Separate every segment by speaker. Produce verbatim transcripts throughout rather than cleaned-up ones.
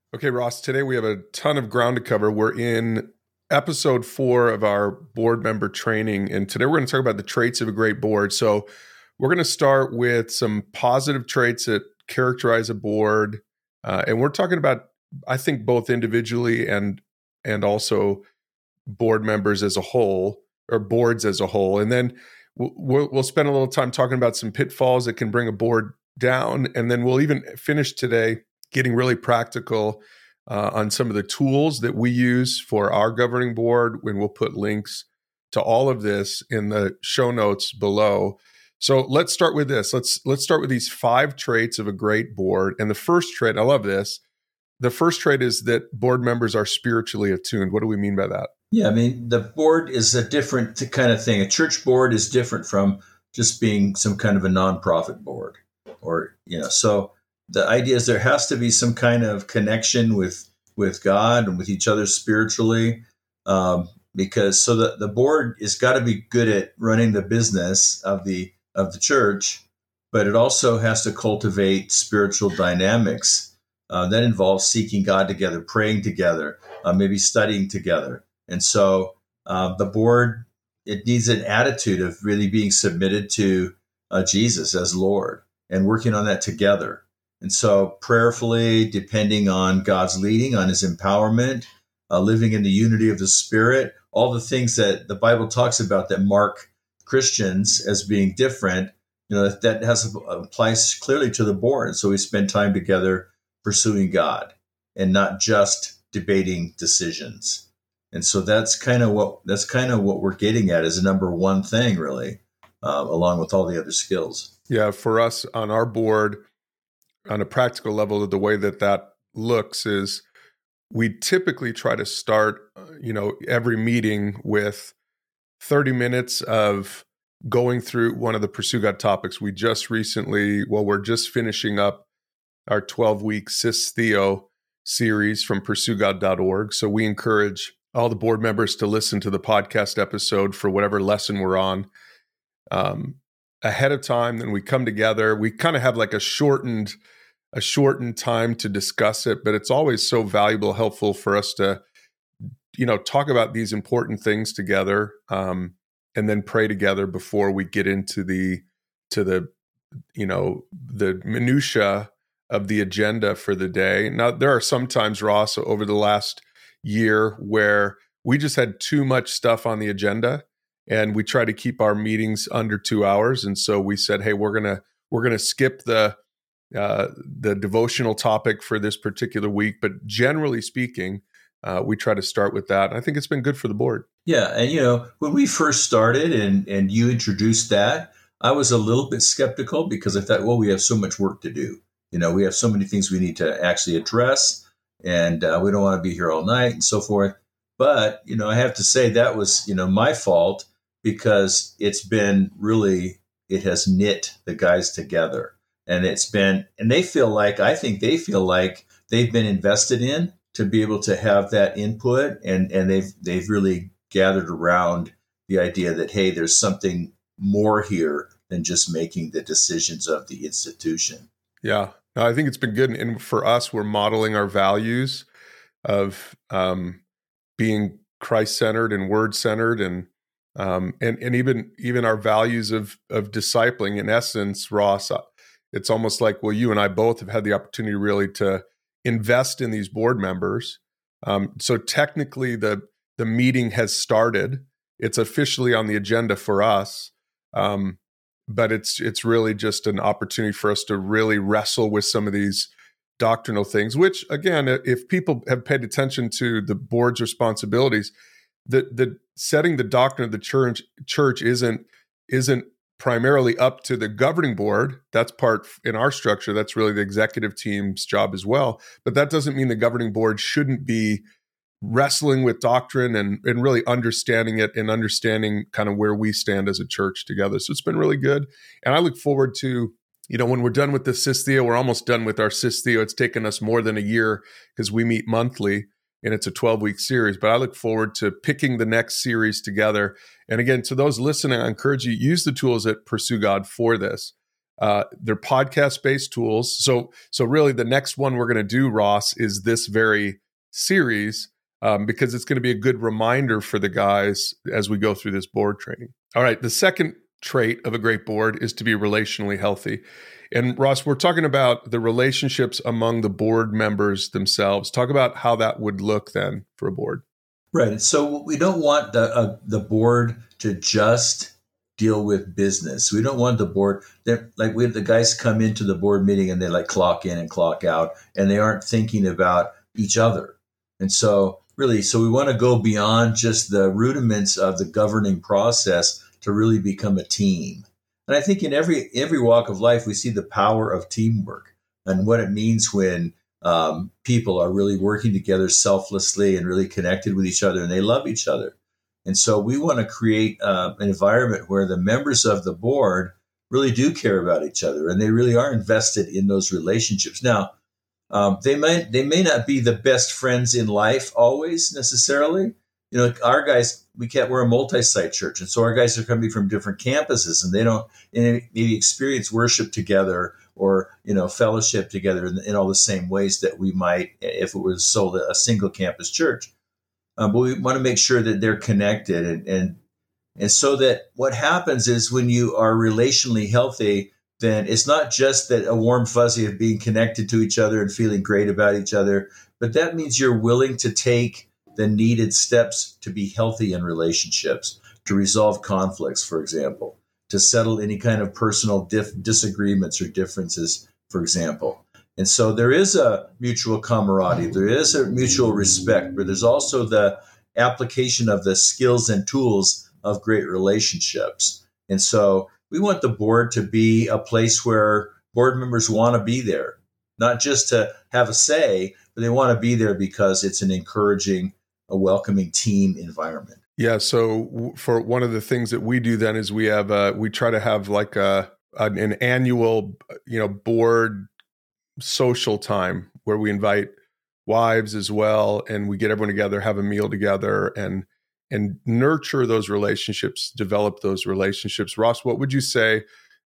Speaker 1: Okay, Ross, today we have a ton of ground to cover. We're in episode four of our board member training, and today we're going to talk about the traits of a great board. So we're going to start with some positive traits that characterize a board, uh, and we're talking about, I think, both individually and and also board members as a whole, or boards as a whole. And then we'll, we'll spend a little time talking about some pitfalls that can bring a board down, and then we'll even finish today getting really practical uh, on some of the tools that we use for our governing board, when we'll put links to all of this in the show notes below. So let's start with this. Let's let's start with these five traits of a great board. And the first trait, I love this. The first trait is that board members are spiritually attuned. What do we mean by that?
Speaker 2: Yeah, I mean, the board is a different kind of thing. A church board is different from just being some kind of a nonprofit board, or, you know, so the idea is there has to be some kind of connection with, with God and with each other spiritually, um, because so the, the board has got to be good at running the business of the of the church, but it also has to cultivate spiritual dynamics uh, that involves seeking God together, praying together, uh, maybe studying together. And so uh, the board, it needs an attitude of really being submitted to uh, Jesus as Lord and working on that together. And so prayerfully, depending on God's leading, on his empowerment, uh, living in the unity of the Spirit, all the things that the Bible talks about that mark Christians as being different, you know, that, that has applies clearly to the board. So we spend time together pursuing God and not just debating decisions. And so that's kind of what that's kind of what we're getting at as a number one thing, really, uh, along with all the other skills.
Speaker 1: Yeah, for us on our board, on a practical level, the way that that looks is we typically try to start, you know, every meeting with thirty minutes of going through one of the Pursue God topics. We just recently, well, we're just finishing up our twelve-week Sis Theo series from pursue god dot org. So we encourage all the board members to listen to the podcast episode for whatever lesson we're on um, ahead of time. Then we come together. We kind of have like a shortened a shortened time to discuss it, but it's always so valuable, helpful for us to, you know, talk about these important things together, um, and then pray together before we get into the, to the, you know, the minutia of the agenda for the day. Now, there are some times, Ross, over the last year where we just had too much stuff on the agenda, and we try to keep our meetings under two hours. And so we said, hey, we're gonna we're gonna skip the uh, the devotional topic for this particular week. But generally speaking, uh, we try to start with that. I think it's been good for the board.
Speaker 2: Yeah, and you know, when we first started and and you introduced that, I was a little bit skeptical because I thought, well, we have so much work to do. You know, we have so many things we need to actually address, and uh, we don't want to be here all night and so forth. But, you know, I have to say that was, you know, my fault, because it's been really, it has knit the guys together. And it's been, and they feel like, I think they feel like they've been invested in to be able to have that input. And, and they've, they've really gathered around the idea that, hey, there's something more here than just making the decisions of the institution.
Speaker 1: Yeah, no, I think it's been good. And for us, we're modeling our values of um, being Christ-centered and word-centered, and um, and and even even our values of of discipling. In essence, Ross, it's almost like, well, you and I both have had the opportunity really to invest in these board members. Um, so technically, the the meeting has started. It's officially on the agenda for us. Um, But it's it's really just an opportunity for us to really wrestle with some of these doctrinal things, which, again, if people have paid attention to the board's responsibilities, the the setting the doctrine of the church church isn't isn't primarily up to the governing board. That's part in our structure. That's really the executive team's job as well. But that doesn't mean the governing board shouldn't be wrestling with doctrine and, and really understanding it and understanding kind of where we stand as a church together. So it's been really good. And I look forward to, you know, when we're done with the Sis Theo, we're almost done with our Sis Theo. It's taken us more than a year because we meet monthly and it's a twelve-week series. But I look forward to picking the next series together. And again, to those listening, I encourage you, use the tools at Pursue God for this. Uh, they're podcast-based tools. So, so really, the next one we're going to do, Ross, is this very series um, because it's going to be a good reminder for the guys as we go through this board training. All right, the second trait of a great board is to be relationally healthy. And Ross, we're talking about the relationships among the board members themselves. Talk about how that would look then for a board.
Speaker 2: Right. So we don't want the uh, the board to just deal with business. We don't want the board that like we have the guys come into the board meeting and they like clock in and clock out and they aren't thinking about each other. And so really, so we want to go beyond just the rudiments of the governing process to really become a team. And I think in every every walk of life, we see the power of teamwork and what it means when um, people are really working together selflessly and really connected with each other and they love each other. And so we want to create uh, an environment where the members of the board really do care about each other and they really are invested in those relationships. Now, um, they might they may not be the best friends in life always necessarily. You know, our guys, we can't, we're a multi-site church. And so our guys are coming from different campuses and they don't maybe experience worship together or, you know, fellowship together in, in all the same ways that we might if it was sold a single campus church. Um, but we want to make sure that they're connected. And, and, and so that what happens is when you are relationally healthy, then it's not just that a warm fuzzy of being connected to each other and feeling great about each other, but that means you're willing to take the needed steps to be healthy in relationships, to resolve conflicts, for example, to settle any kind of personal dif- disagreements or differences, for example. And so there is a mutual camaraderie, there is a mutual respect, but there's also the application of the skills and tools of great relationships. And so we want the board to be a place where board members want to be there, not just to have a say, but they want to be there because it's an encouraging, a welcoming team environment.
Speaker 1: Yeah. So for one of the things that we do then is we have uh, we try to have like a an, an annual, you know, board social time where we invite wives as well, and we get everyone together, have a meal together, and and nurture those relationships, develop those relationships. Ross, what would you say?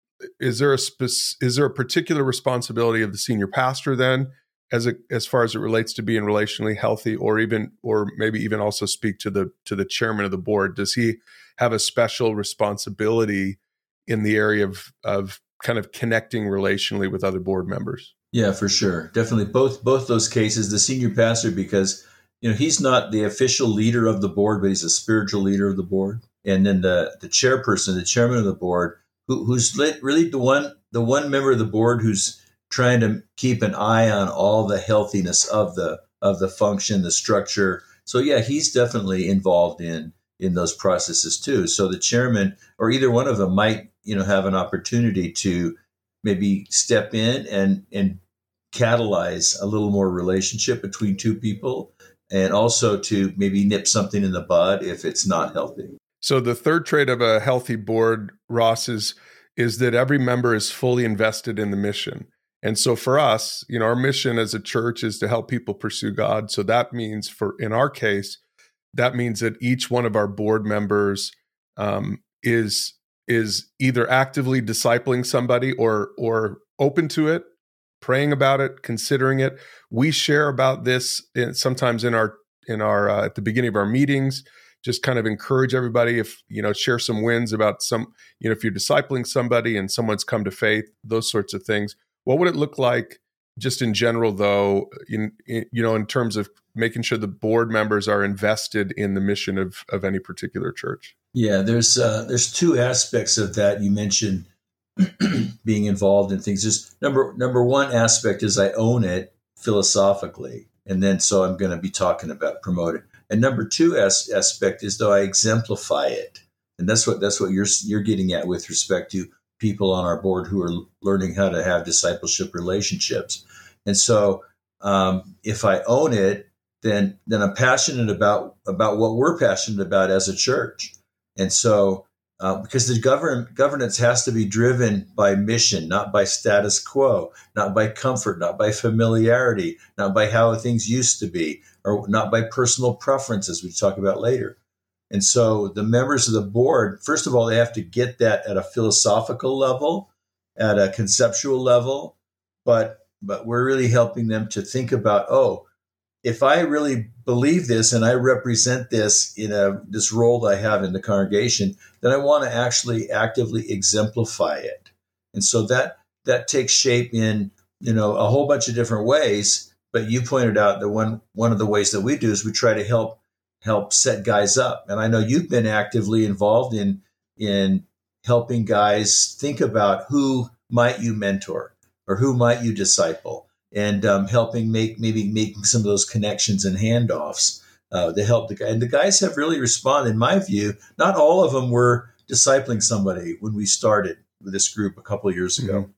Speaker 1: Is there a spec- is there a particular responsibility of the senior pastor then, as a, as far as it relates to being relationally healthy, or even or maybe even also speak to the to the chairman of the board? Does he have a special responsibility in the area of of kind of connecting relationally with other board members?
Speaker 2: Yeah, for sure. Definitely both both those cases, the senior pastor, because you know he's not the official leader of the board, but he's a spiritual leader of the board. And then the the chairperson, the chairman of the board, who, who's really the one the one member of the board who's trying to keep an eye on all the healthiness of the of the function, the structure. So yeah, he's definitely involved in in those processes too. So the chairman or either one of them might, you know, have an opportunity to maybe step in and and catalyze a little more relationship between two people, and also to maybe nip something in the bud if it's not healthy.
Speaker 1: So the third trait of a healthy board, Ross, is is that every member is fully invested in the mission. And so for us, you know, our mission as a church is to help people pursue God. So that means for, in our case, that means that each one of our board members um, is is either actively discipling somebody or or open to it, praying about it, considering it. We share about this in, sometimes in our in our uh, at the beginning of our meetings. Just kind of encourage everybody, if you know, share some wins about some, you know, if you're discipling somebody and someone's come to faith, those sorts of things. What would it look like just in general, though, in, in you know, in terms of making sure the board members are invested in the mission of of any particular church?
Speaker 2: Yeah, there's uh, there's two aspects of that. You mentioned being involved in things. Just number number one aspect is I own it philosophically, and then so I'm going to be talking about promote it. And number two as, aspect is though I exemplify it, and that's what that's what you're you're getting at with respect to people on our board who are learning how to have discipleship relationships. And so um, if I own it, then then I'm passionate about about what we're passionate about as a church. And so uh, because the govern, governance has to be driven by mission, not by status quo, not by comfort, not by familiarity, not by how things used to be, or not by personal preferences, which we'll talk about later. And so the members of the board, first of all, they have to get that at a philosophical level. at a conceptual level, but but we're really helping them to think about, oh, if I really believe this and I represent this in a this role that I have in the congregation, then I want to actually actively exemplify it. And so that that takes shape in, you know, a whole bunch of different ways. But you pointed out that one one of the ways that we do is we try to help help set guys up. And I know you've been actively involved in in helping guys think about who might you mentor or who might you disciple, and um, helping make maybe making some of those connections and handoffs uh, to help the guy. And the guys have really responded, in my view. Not all of them were discipling somebody when we started with this group a couple of years ago. Mm-hmm.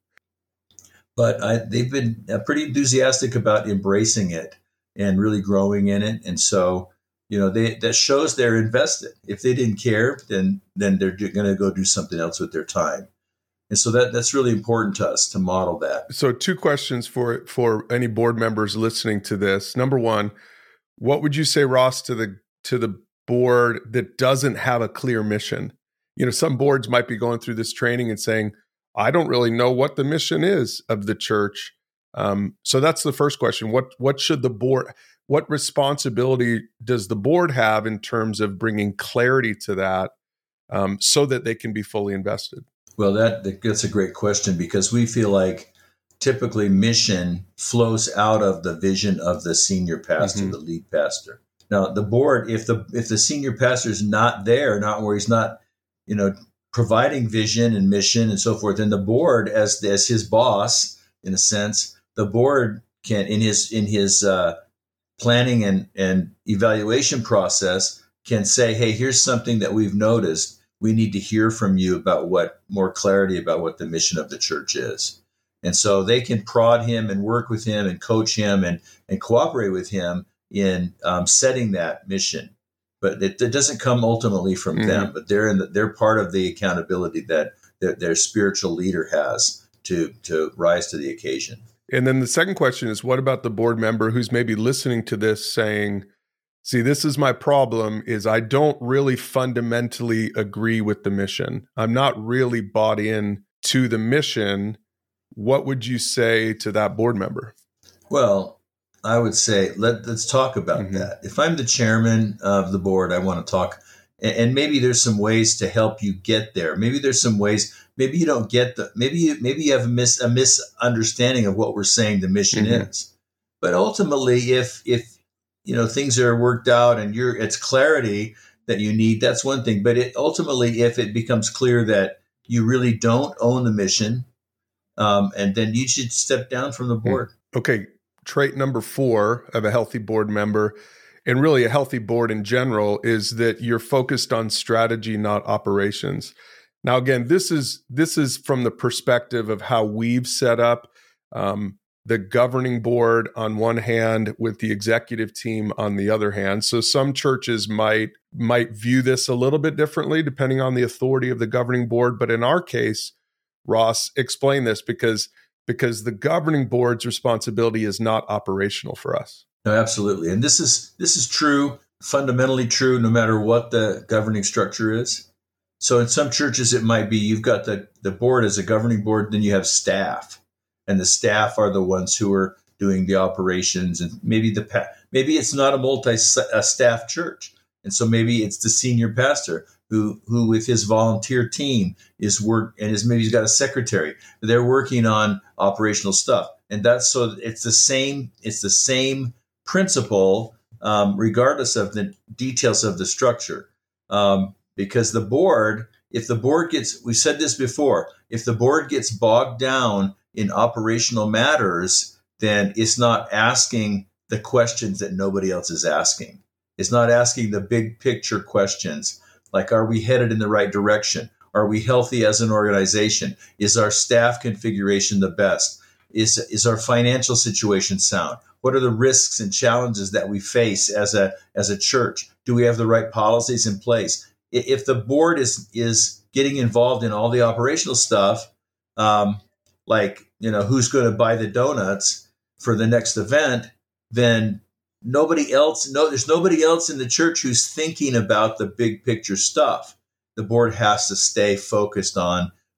Speaker 2: But I, they've been uh, pretty enthusiastic about embracing it and really growing in it. And so, you know, they, that shows they're invested. If they didn't care, then then they're going to go do something else with their time. And so that that's really important to us to model that.
Speaker 1: So two questions for for any board members listening to this. Number one, what would you say, Ross, to the to the board that doesn't have a clear mission? You know, some boards might be going through this training and saying, I don't really know what the mission is of the church. Um, so that's the first question. What what should the board, what responsibility does the board have in terms of bringing clarity to that um, so that they can be fully invested?
Speaker 2: Well, that that's a great question, because we feel like typically mission flows out of the vision of the senior pastor, mm-hmm. the lead pastor. Now, the board, if the if the senior pastor is not there, not where he's not, you know, providing vision and mission and so forth, then the board, as as his boss, in a sense, the board can, in his in his uh, planning and and evaluation process, can say, hey, here's something that we've noticed. We need to hear from you about what more clarity about what the mission of the church is. And so they can prod him and work with him and coach him and, and cooperate with him in um, setting that mission. But it, it doesn't come ultimately from mm-hmm. them, but they're in the, they're part of the accountability that their, their spiritual leader has to, to rise to the occasion.
Speaker 1: And then the second question is, what about the board member who's maybe listening to this saying, see, this is my problem, is I don't really fundamentally agree with the mission. I'm not really bought in to the mission. What would you say to that board member?
Speaker 2: Well, I would say, let, let's talk about mm-hmm. that. If I'm the chairman of the board, I want to talk, and, and maybe there's some ways to help you get there. Maybe there's some ways, maybe you don't get the, maybe you, maybe you have a, mis, a misunderstanding of what we're saying the mission mm-hmm. is. But ultimately, if, if, you know, things are worked out and you're, it's clarity that you need, that's one thing. But it, ultimately, if it becomes clear that you really don't own the mission, um, and then you should step down from the board.
Speaker 1: Okay. Trait number four of a healthy board member, and really a healthy board in general, is that you're focused on strategy, not operations. Now, again, this is, this is from the perspective of how we've set up, um, the governing board on one hand with the executive team on the other hand. So some churches might might view this a little bit differently depending on the authority of the governing board. But in our case, Ross, explain this, because because the governing board's responsibility is not operational for us.
Speaker 2: No, absolutely. And this is this is true, fundamentally true, no matter what the governing structure is. So in some churches, it might be you've got the, the board as a governing board, then you have staff. And the staff are the ones who are doing the operations, and maybe the maybe it's not a multi-staff church, and so maybe it's the senior pastor who who with his volunteer team is work and is maybe he's got a secretary. They're working on operational stuff, and that's so it's the same it's the same principle um, regardless of the details of the structure, um, because the board, if the board gets, we said this before, if the board gets bogged down in operational matters, then it's not asking the questions that nobody else is asking. It's not asking the big picture questions, like, are we headed in the right direction? Are we healthy as an organization? Is our staff configuration the best? Is, is our financial situation sound? What are the risks and challenges that we face as a, as a church? Do we have the right policies in place? If the board is, is getting involved in all the operational stuff, um, like, you know, who's going to buy the donuts for the next event, then nobody else, no, there's nobody else in the church who's thinking about the big picture stuff. The board has to stay focused on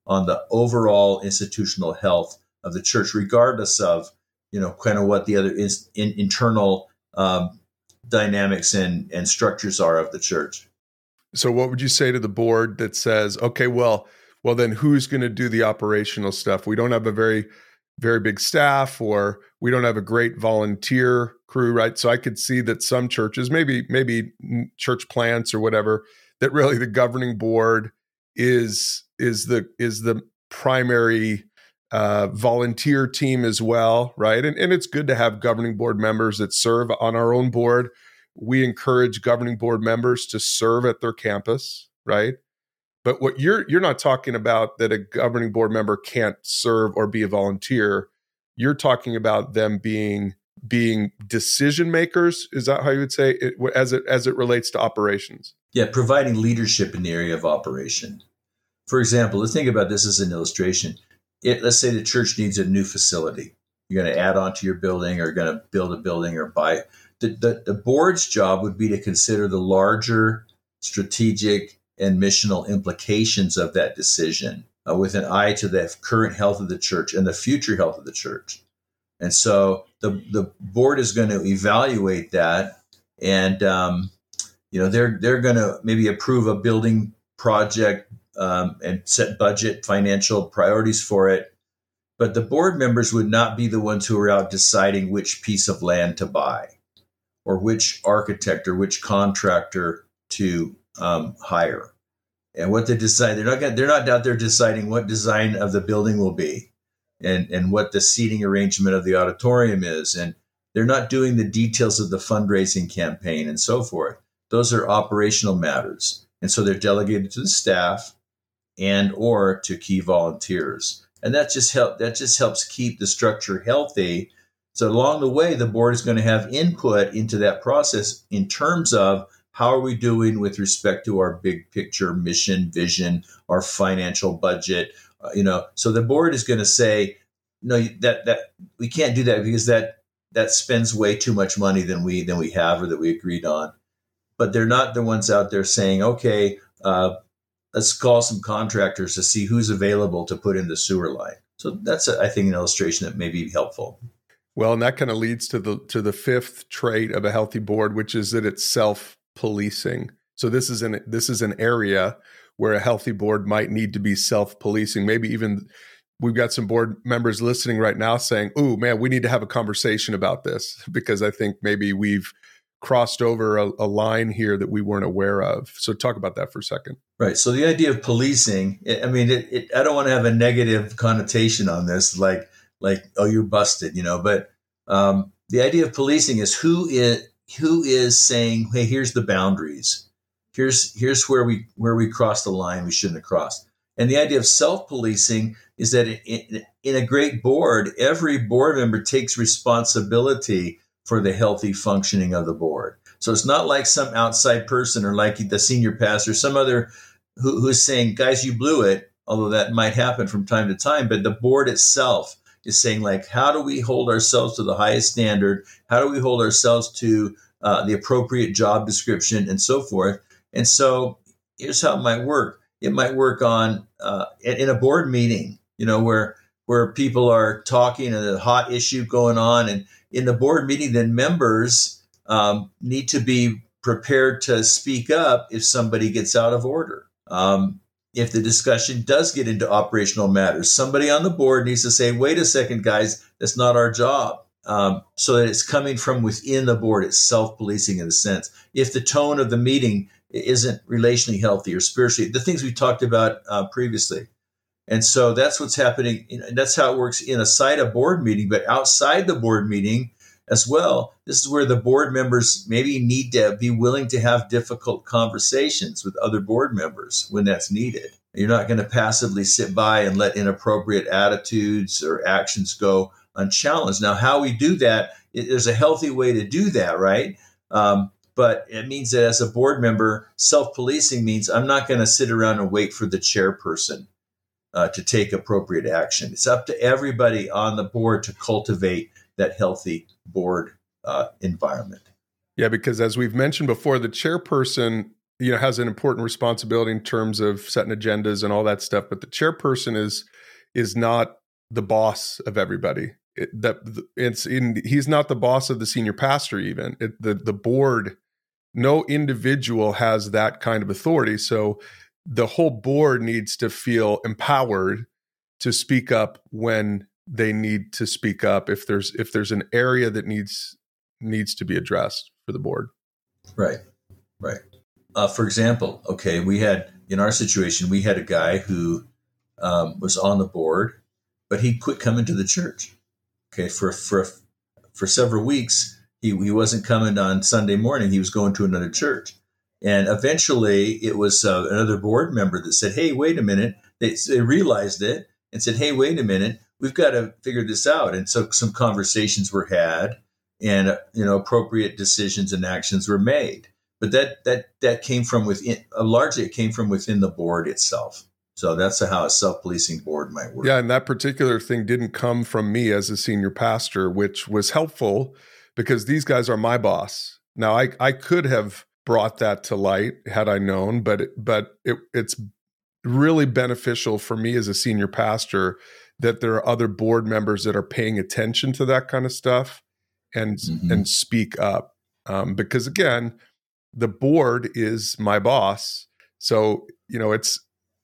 Speaker 2: on the overall institutional health of the church, regardless of, you know, kind of what the other is in, internal um, dynamics and, and structures are of the church.
Speaker 1: So what would you say to the board that says, okay, well, well, then who's going to do the operational stuff? We don't have a very, very big staff, or we don't have a great volunteer crew, right? So I could see that some churches, maybe, maybe church plants or whatever, that really the governing board is, is the, is the primary uh, volunteer team as well, right? And, and it's good to have governing board members that serve on our own board. We encourage governing board members to serve at their campus, right? But what you're you're not talking about that a governing board member can't serve or be a volunteer. You're talking about them being being decision makers. Is that how you would say it, as it as it relates to operations?
Speaker 2: Yeah, providing leadership in the area of operation. For example, let's think about this as an illustration. It, let's say the church needs a new facility. You're going to add on to your building, or going to build a building, or buy. The, the, the board's job would be to consider the larger strategic and missional implications of that decision uh, with an eye to the current health of the church and the future health of the church. And so the, the board is going to evaluate that, and um, you know they're they're going to maybe approve a building project um, and set budget, financial priorities for it. But the board members would not be the ones who are out deciding which piece of land to buy, or which architect or which contractor to um, hire, and what they decide. They're not gonna, they're not out there deciding what design of the building will be, and and what the seating arrangement of the auditorium is, and they're not doing the details of the fundraising campaign and so forth. Those are operational matters, and so they're delegated to the staff and or to key volunteers, and that just help that just helps keep the structure healthy. So along the way, the board is going to have input into that process in terms of how are we doing with respect to our big picture mission, vision, our financial budget. Uh, you know, so the board is going to say, no, that that we can't do that because that that spends way too much money than we than we have or that we agreed on. But they're not the ones out there saying, okay, uh, let's call some contractors to see who's available to put in the sewer line. So that's, a, I think, an illustration that may be helpful.
Speaker 1: Well, and that kind of leads to the to the fifth trait of a healthy board, which is that it's self-policing. So this is an this is an area where a healthy board might need to be self-policing. Maybe even we've got some board members listening right now saying, "Ooh, man, we need to have a conversation about this," because I think maybe we've crossed over a, a line here that we weren't aware of. So talk about that for a second.
Speaker 2: Right. So the idea of policing, I mean, it, it, I don't want to have a negative connotation on this, like. like, oh, you're busted, you know, but um, the idea of policing is who is who is saying, hey, here's the boundaries. Here's here's where we where we crossed the line we shouldn't have crossed. And the idea of self-policing is that in, in a great board, every board member takes responsibility for the healthy functioning of the board. So it's not like some outside person or like the senior pastor, some other who, who's saying, guys, you blew it, although that might happen from time to time, but the board itself is saying, like, how do we hold ourselves to the highest standard? How do we hold ourselves to uh, the appropriate job description and so forth? And so here's how it might work. It might work on uh, in a board meeting, you know, where where people are talking and a hot issue going on. And in the board meeting, then members um, need to be prepared to speak up if somebody gets out of order. Um, If the discussion does get into operational matters, somebody on the board needs to say, wait a second, guys, that's not our job. Um, so that it's coming from within the board. It's self-policing in a sense. If the tone of the meeting isn't relationally healthy or spiritually, the things we talked about uh, previously. And so that's what's happening. And that's how it works inside a board meeting. But outside the board meeting as well, this is where the board members maybe need to be willing to have difficult conversations with other board members when that's needed. You're not going to passively sit by and let inappropriate attitudes or actions go unchallenged. Now, how we do that, there's a healthy way to do that, right? Um, but it means that as a board member, self-policing means I'm not going to sit around and wait for the chairperson uh, to take appropriate action. It's up to everybody on the board to cultivate that healthy board uh, environment.
Speaker 1: Yeah, because as we've mentioned before, the chairperson you know, has an important responsibility in terms of setting agendas and all that stuff. But the chairperson is is not the boss of everybody. It, that it's in. He's not the boss of the senior pastor. Even it, the the board. No individual has that kind of authority. So the whole board needs to feel empowered to speak up when they need to speak up. If there's if there's an area that needs needs to be addressed for the board.
Speaker 2: Right, right. Uh, for example, okay, we had in our situation we had a guy who um, was on the board, but he quit coming to the church. Okay, for for for several weeks. He, he wasn't coming on Sunday morning. He was going to another church. And eventually it was uh, another board member that said, hey, wait a minute. They, they realized it and said, hey, wait a minute. We've got to figure this out. And so some conversations were had and, uh, you know, appropriate decisions and actions were made. But that that that came from within, uh, largely it came from within the board itself. So that's how a self-policing board might work.
Speaker 1: Yeah, and that particular thing didn't come from me as a senior pastor, which was helpful because these guys are my boss. Now, I, I could have brought that to light had I known, but it, but it, it's really beneficial for me as a senior pastor that there are other board members that are paying attention to that kind of stuff and mm-hmm. and speak up. Um, because again, the board is my boss, so you know it's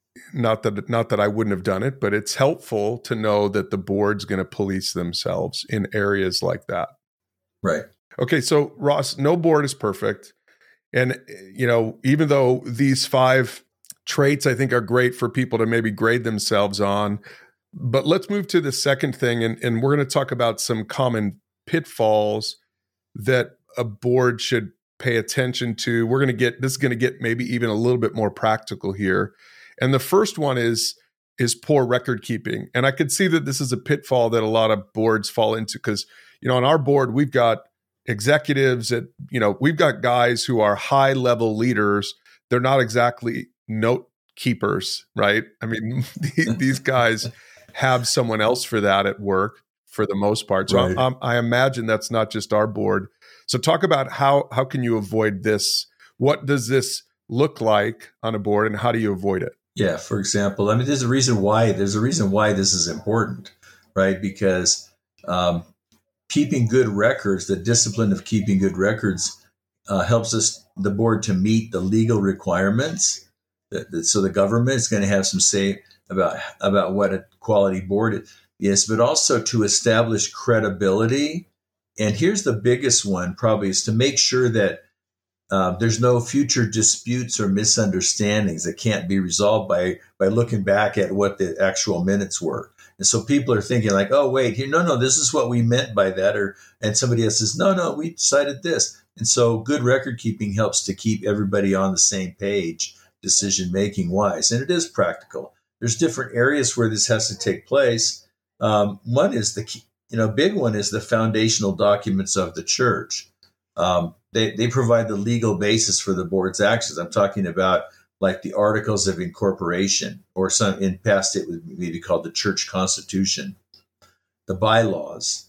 Speaker 1: not that not that I wouldn't have done it, but it's helpful to know that the board's going to police themselves in areas like that.
Speaker 2: Right.
Speaker 1: Okay. So Ross, no board is perfect. And, you know, even though these five traits I think are great for people to maybe grade themselves on, but let's move to the second thing. And, and we're going to talk about some common pitfalls that a board should pay attention to. We're going to get, this is going to get maybe even a little bit more practical here. And the first one is, is poor record keeping. And I could see that this is a pitfall that a lot of boards fall into because, you know, on our board, we've got executives that, you know, we've got guys who are high level leaders. They're not exactly note keepers, right? I mean, these guys have someone else for that at work for the most part. So right. I, I imagine that's not just our board. So talk about how, how can you avoid this? What does this look like on a board and how do you avoid it?
Speaker 2: Yeah. For example, I mean, there's a reason why, there's a reason why this is important, right? Because, um, keeping good records, the discipline of keeping good records uh, helps us, the board, to meet the legal requirements. That, that, so the government is going to have some say about, about what a quality board is, but also to establish credibility. And here's the biggest one probably is to make sure that uh, there's no future disputes or misunderstandings that can't be resolved by, by looking back at what the actual minutes were. And so people are thinking like, oh, wait, here, no, no, this is what we meant by that. Or, and somebody else says, no, no, we decided this. And so good record keeping helps to keep everybody on the same page, decision-making wise. And it is practical. There's different areas where this has to take place. Um, one is the, you know, big one is the foundational documents of the church. Um, they, they provide the legal basis for the board's actions. I'm talking about like the Articles of Incorporation, or some in past it would maybe called the Church Constitution, the bylaws.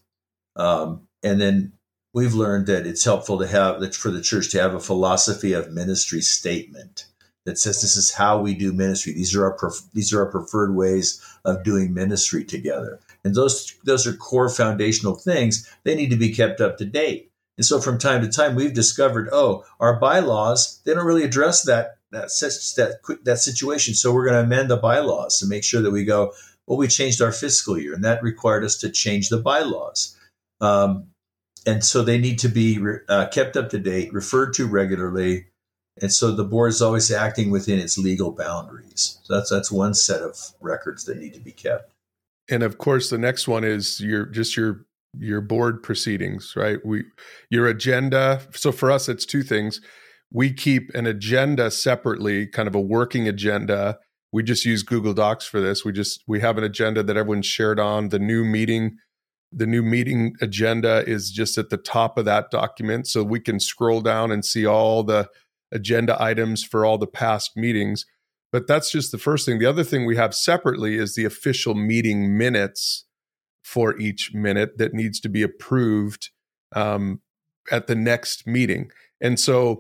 Speaker 2: Um, and then we've learned that it's helpful to have that for the church to have a philosophy of ministry statement that says this is how we do ministry. These are our pref- these are our preferred ways of doing ministry together. And those those are core foundational things. They need to be kept up to date. And so from time to time, we've discovered, oh, our bylaws, they don't really address that that that that situation. So we're going to amend the bylaws to make sure that we go, well, we changed our fiscal year, and that required us to change the bylaws. Um, and so they need to be uh, kept up to date, referred to regularly. And so the board is always acting within its legal boundaries. So that's that's one set of records that need to be kept.
Speaker 1: And of course, the next one is your just your your board proceedings, right? We your agenda. So for us, it's two things. We keep an agenda separately, kind of a working agenda. We just use Google Docs for this. We just we have an agenda that everyone's shared on. The new meeting, the new meeting agenda is just at the top of that document, so we can scroll down and see all the agenda items for all the past meetings. But that's just the first thing. The other thing we have separately is the official meeting minutes for each minute that needs to be approved um, at the next meeting. And so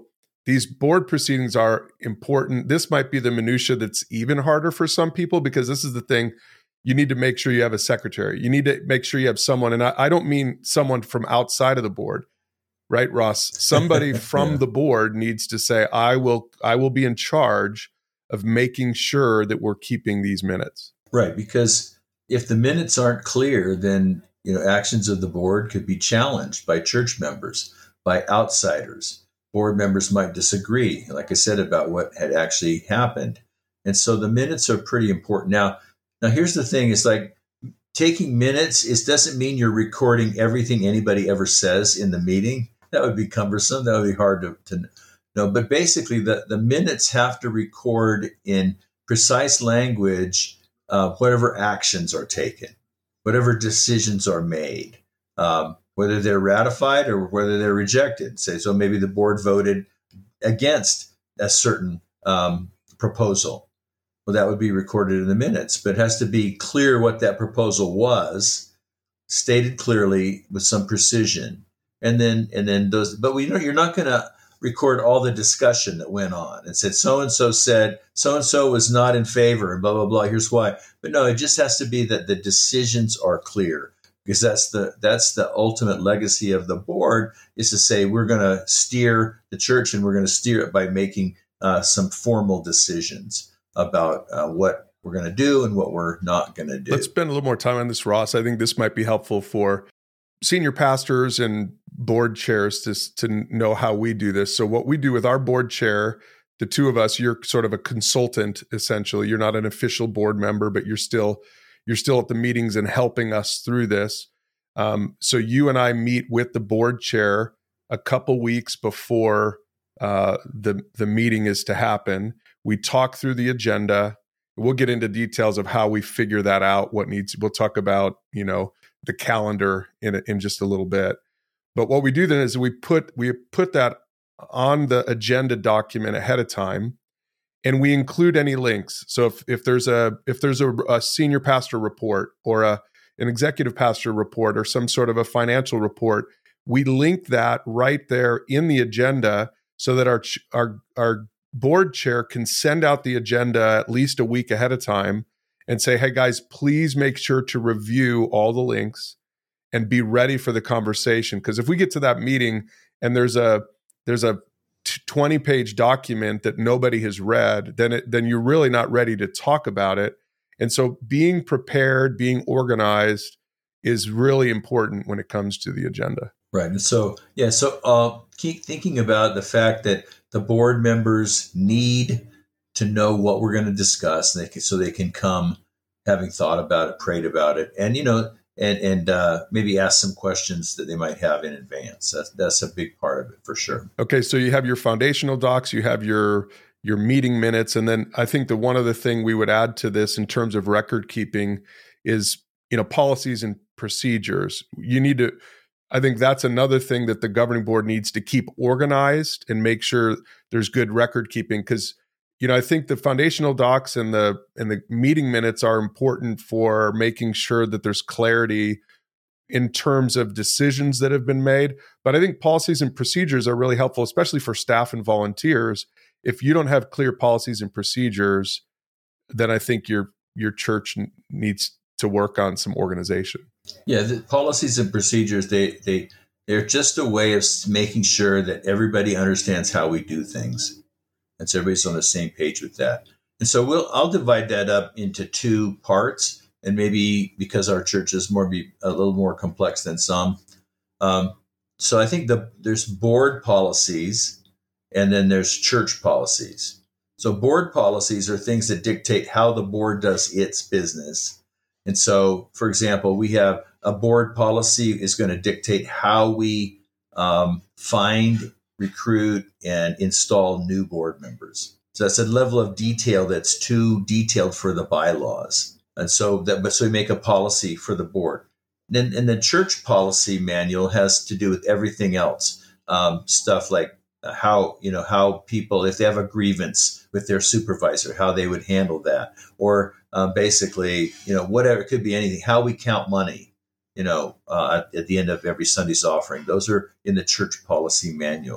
Speaker 1: these board proceedings are important. This might be the minutia that's even harder for some people, because this is the thing. You need to make sure you have a secretary. You need to make sure you have someone. And I, I don't mean someone from outside of the board, right, Ross? Somebody from
Speaker 2: yeah.
Speaker 1: the board needs to say, I will, I will be in charge of making sure that we're keeping these minutes.
Speaker 2: Right. Because if the minutes aren't clear, then, you know, actions of the board could be challenged by church members, by outsiders. Board members might disagree, like I said, about what had actually happened. And so the minutes are pretty important. Now, now here's the thing. It's like taking minutes, it doesn't mean you're recording everything anybody ever says in the meeting. That would be cumbersome. That would be hard to, to know. But basically, the, the minutes have to record in precise language uh, whatever actions are taken, whatever decisions are made. Um, whether they're ratified or whether they're rejected. Say, so maybe the board voted against a certain um, proposal. Well, that would be recorded in the minutes, but it has to be clear what that proposal was, stated clearly with some precision. And then, and then those, but we know you're not going to record all the discussion that went on and said, so-and-so said, so-and-so was not in favor and blah, blah, blah. Here's why. But no, it just has to be that the decisions are clear. Because that's the that's the ultimate legacy of the board, is to say we're going to steer the church and we're going to steer it by making uh, some formal decisions about uh, what we're going to do and what we're not going to do.
Speaker 1: Let's spend a little more time on this, Ross. I think this might be helpful for senior pastors and board chairs to, to know how we do this. So what we do with our board chair, the two of us, you're sort of a consultant, essentially. You're not an official board member, but you're still You're still at the meetings and helping us through this. Um, so you and I meet with the board chair a couple weeks before uh, the the meeting is to happen. We talk through the agenda. We'll get into details of how we figure that out. What needs. We'll talk about you know the calendar in in just a little bit. But what we do then is we put we put that on the agenda document ahead of time. And we include any links. So if, if there's a if there's a, a senior pastor report or a an executive pastor report or some sort of a financial report, we link that right there in the agenda so that our our our board chair can send out the agenda at least a week ahead of time and say, hey guys, please make sure to review all the links and be ready for the conversation. Because if we get to that meeting and there's a there's a twenty page document that nobody has read, then it, then you're really not ready to talk about it. And so being prepared, being organized is really important when it comes to the agenda.
Speaker 2: Right. And so, yeah, so uh, keep thinking about the fact that the board members need to know what we're going to discuss, and they can, so they can come having thought about it, prayed about it, and, you know, and and uh, maybe ask some questions that they might have in advance. That's, that's a big part of it for sure.
Speaker 1: Okay, so you have your foundational docs, you have your your meeting minutes, and then I think the one other thing we would add to this in terms of record keeping is, you know, policies and procedures. You need to, I think that's another thing that the governing board needs to keep organized and make sure there's good record keeping, because you know, I think the foundational docs and the and the meeting minutes are important for making sure that there's clarity in terms of decisions that have been made. But I think policies and procedures are really helpful, especially for staff and volunteers. If you don't have clear policies and procedures, then I think your your church n- needs to work on some organization.
Speaker 2: Yeah, the policies and procedures, they they they're just a way of making sure that everybody understands how we do things. And so everybody's on the same page with that. And so we'll I'll divide that up into two parts. And maybe because our church is more be a little more complex than some. Um, so I think the there's board policies and then there's church policies. So board policies are things that dictate how the board does its business. And so, for example, we have a board policy is going to dictate how we um, find, recruit, and install new board members. So that's a level of detail that's too detailed for the bylaws. And so that, so we make a policy for the board. And then, and the church policy manual has to do with everything else, um, stuff like how, you know, how people, if they have a grievance with their supervisor, how they would handle that, or uh, basically, you know, whatever, it could be anything, how we count money, you know, uh, at, at the end of every Sunday's offering. Those are in the church policy manual.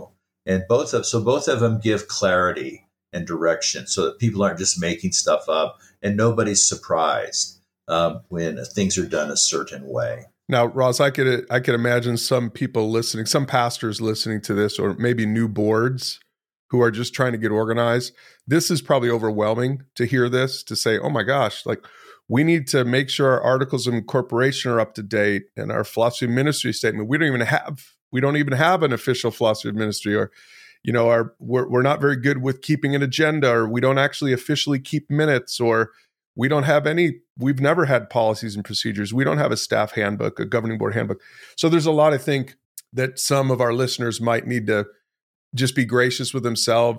Speaker 2: And both of so both of them give clarity and direction, so that people aren't just making stuff up, and nobody's surprised um, when things are done a certain way.
Speaker 1: Now, Ross, I could I could imagine some people listening, some pastors listening to this, or maybe new boards who are just trying to get organized. This is probably overwhelming to hear this, to say, oh my gosh, like we need to make sure our articles of incorporation are up to date and our philosophy of ministry statement. We don't even have, we don't even have an official philosophy of ministry, or, you know, our, we're, we're not very good with keeping an agenda, or we don't actually officially keep minutes, or we don't have any, we've never had policies and procedures. We don't have a staff handbook, a governing board handbook. So there's a lot, I think, that some of our listeners might need to just be gracious with themselves,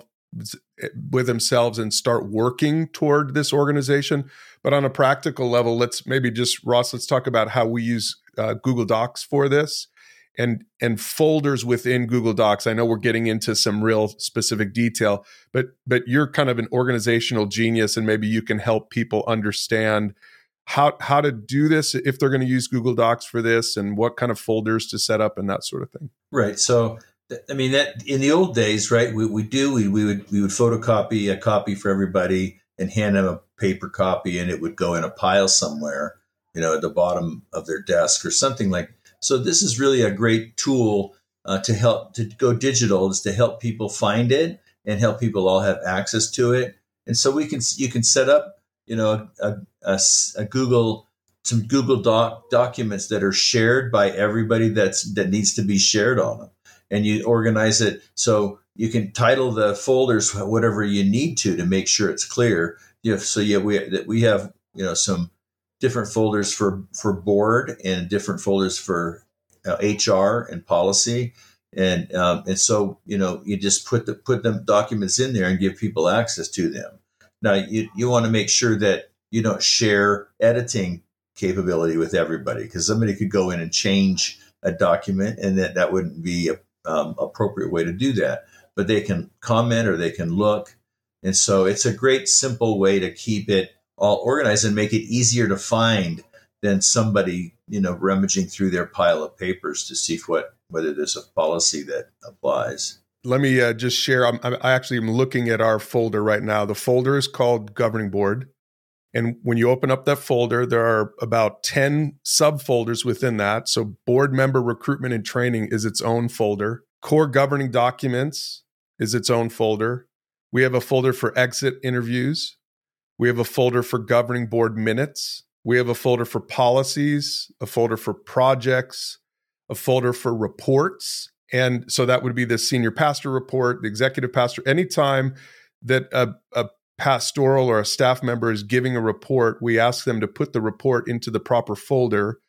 Speaker 1: with themselves and start working toward this organization. But on a practical level, let's maybe just, Ross, let's talk about how we use uh, Google Docs for this, and and folders within Google Docs. I know we're getting into some real specific detail, but but you're kind of an organizational genius, and maybe you can help people understand how how to do this if they're going to use Google Docs for this, and what kind of folders to set up and that sort of thing.
Speaker 2: Right. So, I mean, that in the old days, right, we, we do, we, we would we would photocopy a copy for everybody and hand them a paper copy, and it would go in a pile somewhere, you know, at the bottom of their desk or something like. So this is really a great tool uh, to help to go digital, is to help people find it and help people all have access to it. And so we can you can set up, you know, a, a, a Google some Google Doc documents that are shared by everybody that's that needs to be shared on them. And you organize it so you can title the folders whatever you need to to make sure it's clear. You know, so yeah, we that we have you know some different folders for for board and different folders for uh, H R and policy, and um, and so you know you just put the put them documents in there and give people access to them. Now you you want to make sure that you don't share editing capability with everybody, because somebody could go in and change a document, and that that wouldn't be a Um, appropriate way to do that, but they can comment or they can look. And so it's a great, simple way to keep it all organized and make it easier to find than somebody, you know, rummaging through their pile of papers to see what, whether there's a policy that applies.
Speaker 1: Let me uh, just share. I'm, I actually am looking at our folder right now. The folder is called Governing Board. And when you open up that folder, there are about ten subfolders within that. So board member recruitment and training is its own folder. Core governing documents is its own folder. We have a folder for exit interviews. We have a folder for governing board minutes. We have a folder for policies, a folder for projects, a folder for reports. And so that would be the senior pastor report, the executive pastor. Anytime that a, a pastoral or a staff member is giving a report, we ask them to put the report into the proper folder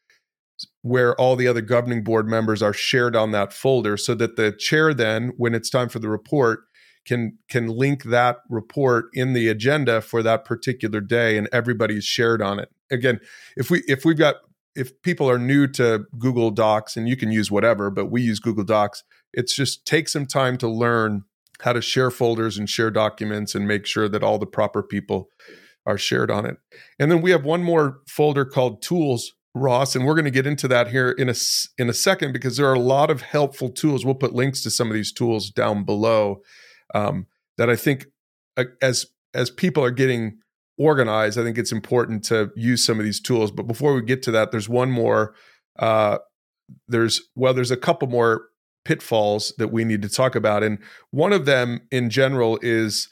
Speaker 1: where all the other governing board members are shared on that folder, so that the chair then, when it's time for the report, can can link that report in the agenda for that particular day, and everybody's shared on it. Again, if we if we've got if people are new to Google Docs, and you can use whatever, but we use Google Docs, it's just take some time to learn how to share folders and share documents and make sure that all the proper people are shared on it. And then we have one more folder called Tools, Ross, and we're going to get into that here in a, in a second, because there are a lot of helpful tools. We'll put links to some of these tools down below um, that I think uh, as as people are getting organized, I think it's important to use some of these tools. But before we get to that, there's one more, uh, there's, well, there's a couple more pitfalls that we need to talk about. And one of them in general is,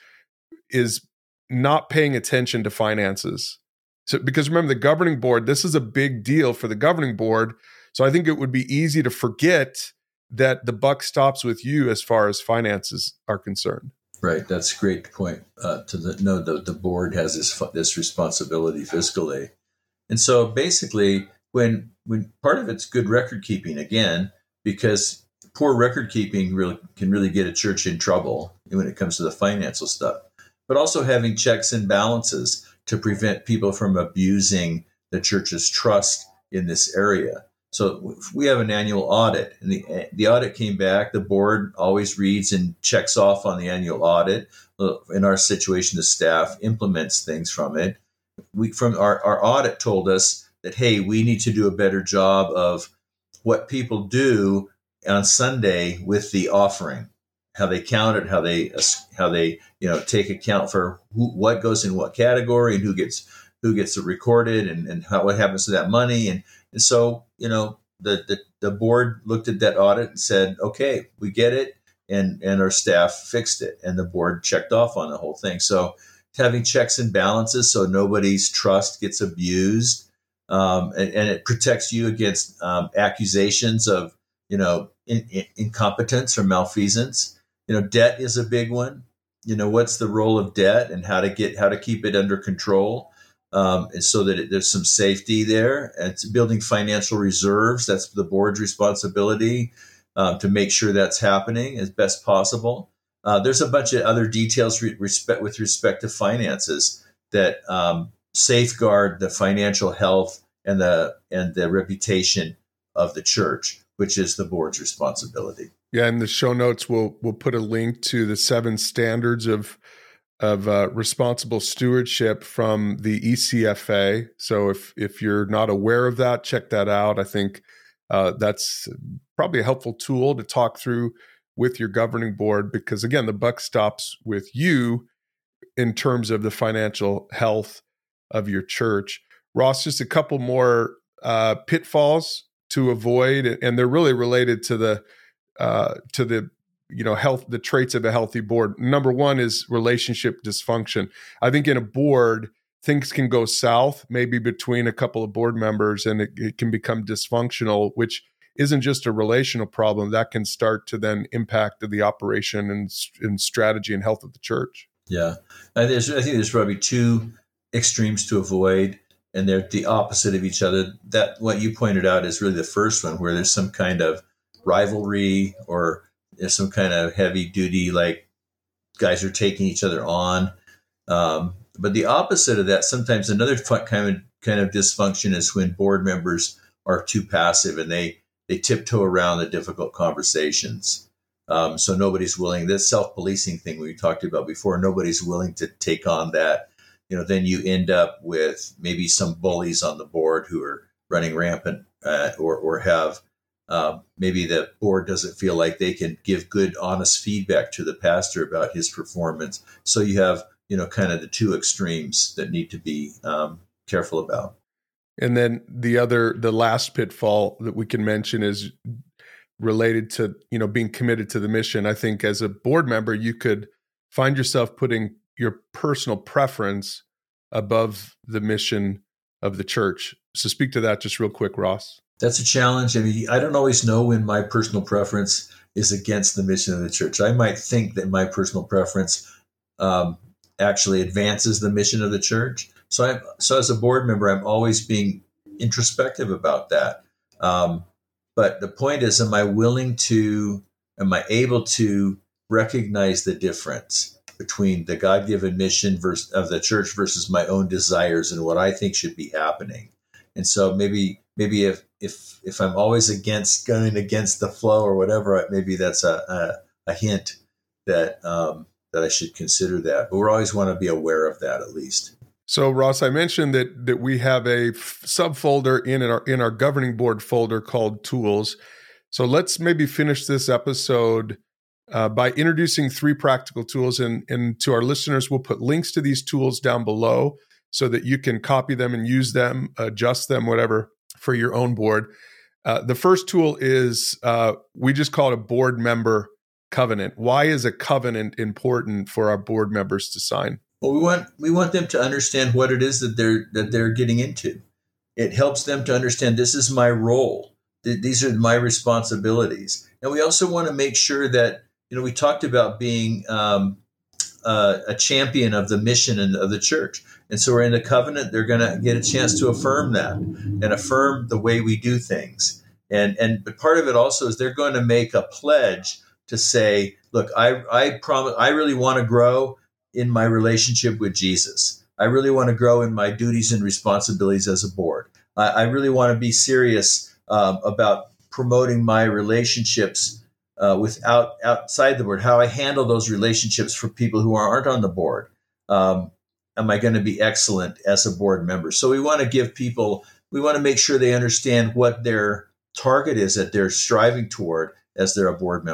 Speaker 1: is not paying attention to finances. So, because remember, the governing board, this is a big deal for the governing board. So I think it would be easy to forget that the buck stops with you as far as finances are concerned.
Speaker 2: Right. That's a great point. Uh, to the, no, the, the board has this, this responsibility fiscally. And so basically, when, when part of it's good record keeping, again, because poor record keeping really can really get a church in trouble when it comes to the financial stuff, but also having checks and balances to prevent people from abusing the church's trust in this area. So we have an annual audit, and the the audit came back. The board always reads and checks off on the annual audit. In our situation, the staff implements things from it. We from our, our audit told us that, hey, we need to do a better job of what people do on Sunday with the offering, how they count it, how they how they you know take account for who, what goes in what category and who gets who gets it recorded and, and how what happens to that money. And, and so, you know, the, the the board looked at that audit and said, okay, we get it. And, and our staff fixed it. And the board checked off on the whole thing. So having checks and balances so nobody's trust gets abused, um, and, and it protects you against um, accusations of, you know, in, in, incompetence or malfeasance. You know, debt is a big one. You know, what's the role of debt and how to get how to keep it under control, um, and so that it, there's some safety there. And it's building financial reserves. That's the board's responsibility. Um, to make sure that's happening as best possible. Uh, there's a bunch of other details re- respect, with respect to finances that um, safeguard the financial health and the and the reputation of the church, which is the board's responsibility.
Speaker 1: Yeah, in the show notes, we'll we'll put a link to the seven standards of of uh, responsible stewardship from the E C F A. So if if you're not aware of that, check that out. I think uh, that's probably a helpful tool to talk through with your governing board, because again, the buck stops with you in terms of the financial health of your church. Ross, just a couple more uh, pitfalls to avoid, and they're really related to the uh, to the you know health, the traits of a healthy board. Number one is relationship dysfunction. I think in a board, things can go south, maybe between a couple of board members, and it, it can become dysfunctional, which isn't just a relational problem. That can start to then impact the operation and, and strategy and health of the church.
Speaker 2: Yeah, I think, there's, I think there's probably two extremes to avoid, and they're the opposite of each other. That what you pointed out is really the first one, where there's some kind of rivalry or there's some kind of heavy duty, like guys are taking each other on. Um, but the opposite of that, sometimes another kind of kind of dysfunction is when board members are too passive and they they tiptoe around the difficult conversations. Um, so nobody's willing, this self-policing thing we talked about before, nobody's willing to take on that. You know, then you end up with maybe some bullies on the board who are running rampant, uh, or, or have, um, maybe the board doesn't feel like they can give good, honest feedback to the pastor about his performance. So you have, you know, kind of the two extremes that need to be um, careful about.
Speaker 1: And then the other, the last pitfall that we can mention is related to, you know, being committed to the mission. I think as a board member, you could find yourself putting your personal preference above the mission of the church. So speak to that just real quick, Ross.
Speaker 2: That's a challenge. I mean, I don't always know when my personal preference is against the mission of the church. I might think that my personal preference um, actually advances the mission of the church. So, I'm, so as a board member, I'm always being introspective about that. Um, but the point is, am I willing to, am I able to recognize the difference between the God-given mission versus, of the church versus my own desires and what I think should be happening? And so maybe, maybe if if if I'm always against going against the flow or whatever, maybe that's a a, a hint that um, that I should consider that. But we always want to be aware of that at least.
Speaker 1: So, Ross, I mentioned that that we have a f- subfolder in our in our governing board folder called Tools. So let's maybe finish this episode uh, by introducing three practical tools, and and to our listeners, we'll put links to these tools down below so that you can copy them and use them, adjust them, whatever, for your own board. Uh, the first tool is uh, we just call it a board member covenant. Why is a covenant important for our board members to sign?
Speaker 2: Well, we want we want them to understand what it is that they're that they're getting into. It helps them to understand this is my role. Th- these are my responsibilities. And we also want to make sure that, you know, we talked about being um, uh, a champion of the mission and of the church. And so we're in the covenant. They're going to get a chance to affirm that and affirm the way we do things. And and but part of it also is they're going to make a pledge to say, look, I I promise I really want to grow in my relationship with Jesus. I really want to grow in my duties and responsibilities as a board. I, I really want to be serious um, about promoting my relationships uh, without outside the board, how I handle those relationships for people who aren't on the board. Um, am I going to be excellent as a board member? So we want to give people, we want to make sure they understand what their target is that they're striving toward as they're a board member.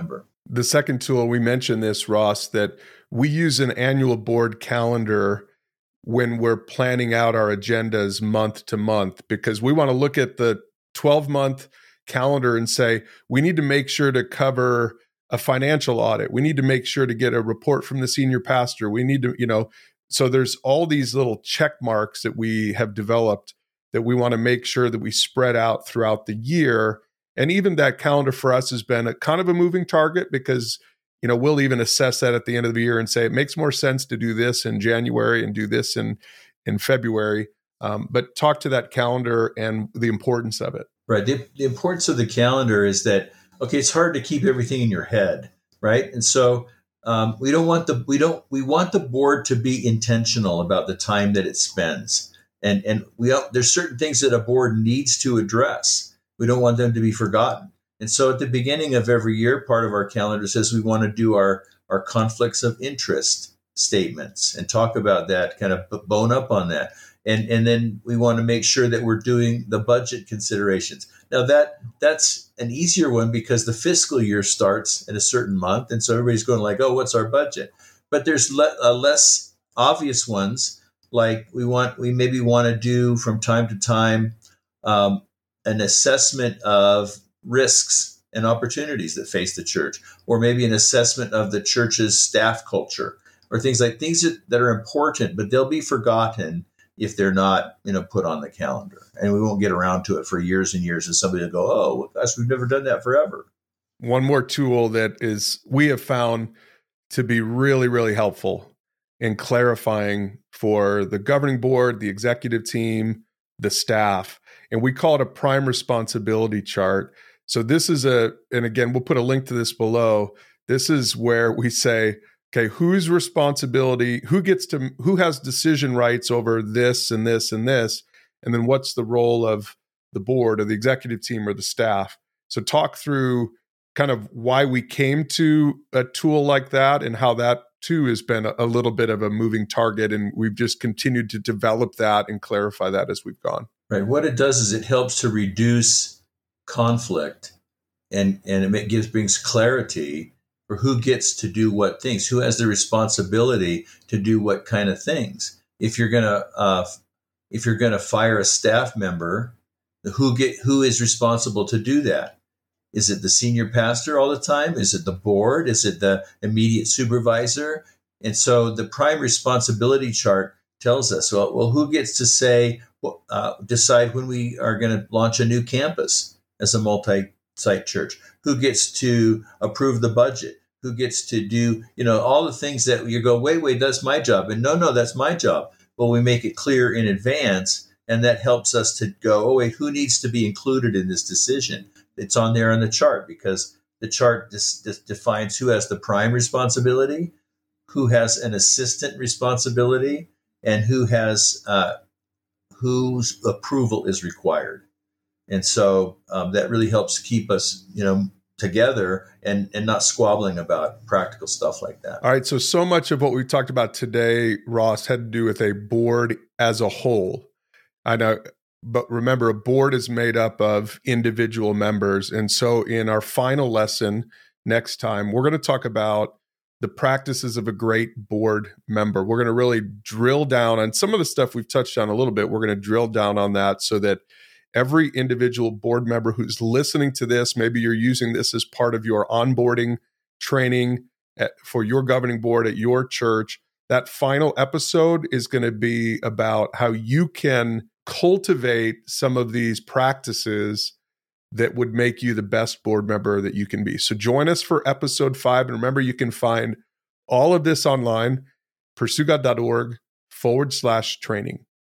Speaker 1: The second tool, we mentioned this, Ross, that we use an annual board calendar when we're planning out our agendas month to month, because we want to look at the twelve-month calendar and say, we need to make sure to cover a financial audit. We need to make sure to get a report from the senior pastor. We need to, you know, so there's all these little check marks that we have developed that we want to make sure that we spread out throughout the year. And even that calendar for us has been a kind of a moving target, because, you know, we'll even assess that at the end of the year and say, it makes more sense to do this in January and do this in, in February. Um, but talk to that calendar and the importance of it.
Speaker 2: Right. The, the importance of the calendar is that, okay, it's hard to keep everything in your head, right? And so um, we don't want the we don't we want the board to be intentional about the time that it spends, and and we don't, there's certain things that a board needs to address. We don't want them to be forgotten. And so at the beginning of every year, part of our calendar says we want to do our our conflicts of interest statements and talk about that, kind of bone up on that. And and then we want to make sure that we're doing the budget considerations. Now that that's an easier one because the fiscal year starts in a certain month, and so everybody's going like, "Oh, what's our budget?" But there's le- uh, less obvious ones, like we want we maybe want to do from time to time um, an assessment of risks and opportunities that face the church, or maybe an assessment of the church's staff culture, or things like things that, that are important, but they'll be forgotten if they're not, you know, put on the calendar, and we won't get around to it for years and years, and somebody will go, "Oh, well, gosh, we've never done that forever."
Speaker 1: One more tool that is we have found to be really, really helpful in clarifying for the governing board, the executive team, the staff, and we call it a prime responsibility chart. So this is a, and again, we'll put a link to this below. This is where we say, okay, whose responsibility, who gets to, who has decision rights over this and this and this, and then what's the role of the board or the executive team or the staff. So talk through kind of why we came to a tool like that and how that too has been a, a little bit of a moving target, and we've just continued to develop that and clarify that as we've gone.
Speaker 2: Right. What it does is it helps to reduce conflict, and and it gives brings clarity for who gets to do what things, who has the responsibility to do what kind of things. If you're gonna uh, if you're gonna fire a staff member, who get who is responsible to do that? Is it the senior pastor all the time? Is it the board? Is it the immediate supervisor? And so the prime responsibility chart tells us, well, well who gets to say, uh, decide when we are going to launch a new campus as a multi-site church? Who gets to approve the budget? Who gets to do, you know, all the things that you go, wait, wait, that's my job. And no, no, that's my job. Well, we make it clear in advance, and that helps us to go, oh, wait, who needs to be included in this decision? It's on there on the chart, because the chart dis- dis- defines who has the prime responsibility, who has an assistant responsibility, and who has uh, whose approval is required. And so um, that really helps keep us, you know, together and, and not squabbling about practical stuff like that.
Speaker 1: All right. So, so much of what we talked about today, Ross, had to do with a board as a whole. I know, but remember, a board is made up of individual members. And so in our final lesson next time, we're going to talk about the practices of a great board member. We're going to really drill down on some of the stuff we've touched on a little bit. We're going to drill down on that so that every individual board member who's listening to this, maybe you're using this as part of your onboarding training at, for your governing board at your church. That final episode is going to be about how you can cultivate some of these practices that would make you the best board member that you can be. So join us for episode five. And remember, you can find all of this online, pursuegod.org forward slash training.